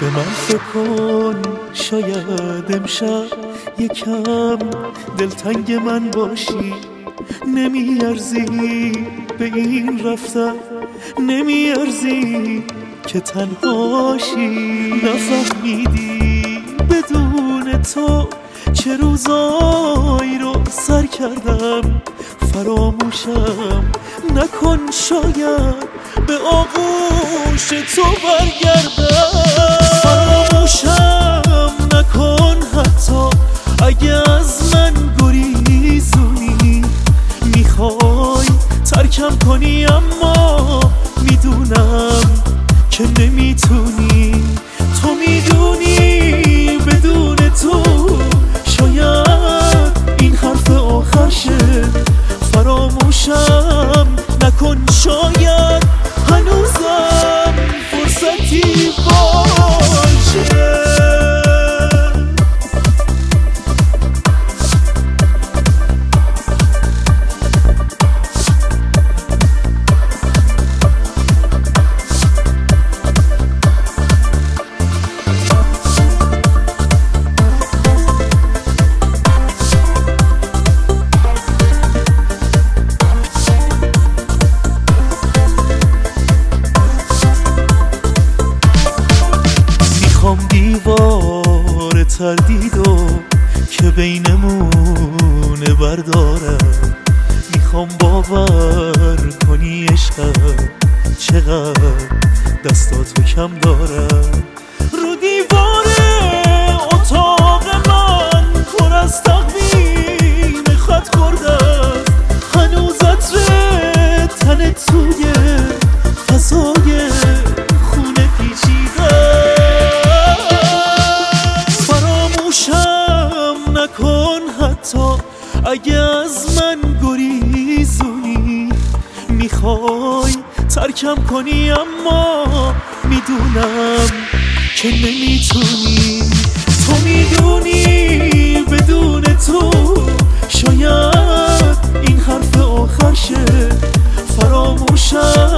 به من فکر کن، شاید امشب یکم دلتنگ من باشی. نمیارزی به این رفتن، نمیارزی که تنهاشی. نفهمیدی بدون تو چه روزایی رو سر کردم. فراموشم نکن، شاید به آغوش تو برگردم. فراموشم نکن حتی اگه از من گریزونی. میخوای ترکم کنی اما میدونم که نمیتونی. تو میدونی بدون تو شاید این حرف آخرشه. فراموشم نکن، شاید هنوزم فرصتی باشه. دیوار تردیدو که بینمونه بردارم. میخوام باور کنی عشقم چقدر دستاتو کم دارم. رو دیوار اتاق من پر از تقویم خط خورده است. هنوز عطر تن توی فضای خونه پیچیده. نکن حتی اگه از من گریزونی. میخوای ترکم کنی اما میدونم که نمیتونی. تو میدونی بدون تو شاید این حرف آخرشه. فراموشم